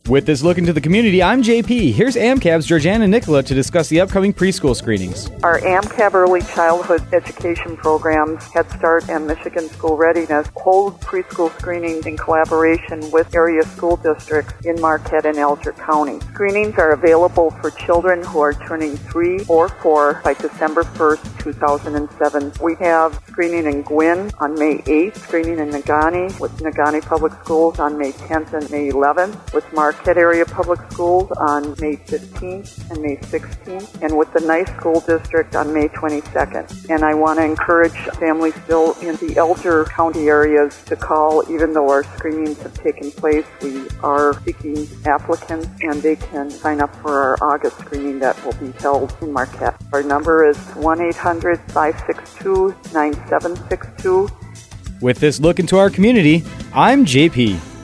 With this look into the community, I'm JP. Here's AMCAB's Georgiana Nicola to discuss the upcoming preschool screenings. Our AMCAB Early Childhood Education programs, Head Start and Michigan School Readiness, hold preschool screenings in collaboration with area school districts in Marquette and Alger County. Screenings are available for children who are turning 3 or 4 by December 1st, 2007. We have screening in Gwinn on May 8th, screening in Negaunee with Negaunee Public Schools on May 10th and May 11th, with Marquette Area Public Schools on May 15th and May 16th, and with the Nice School District on May 22nd. And I want to encourage families still in the Alger County areas to call, even though our screenings have taken place. We are seeking applicants, and they can sign up for our August screening that will be held in Marquette. Our number is 1-800-562-9762. With this look into our community, I'm JP.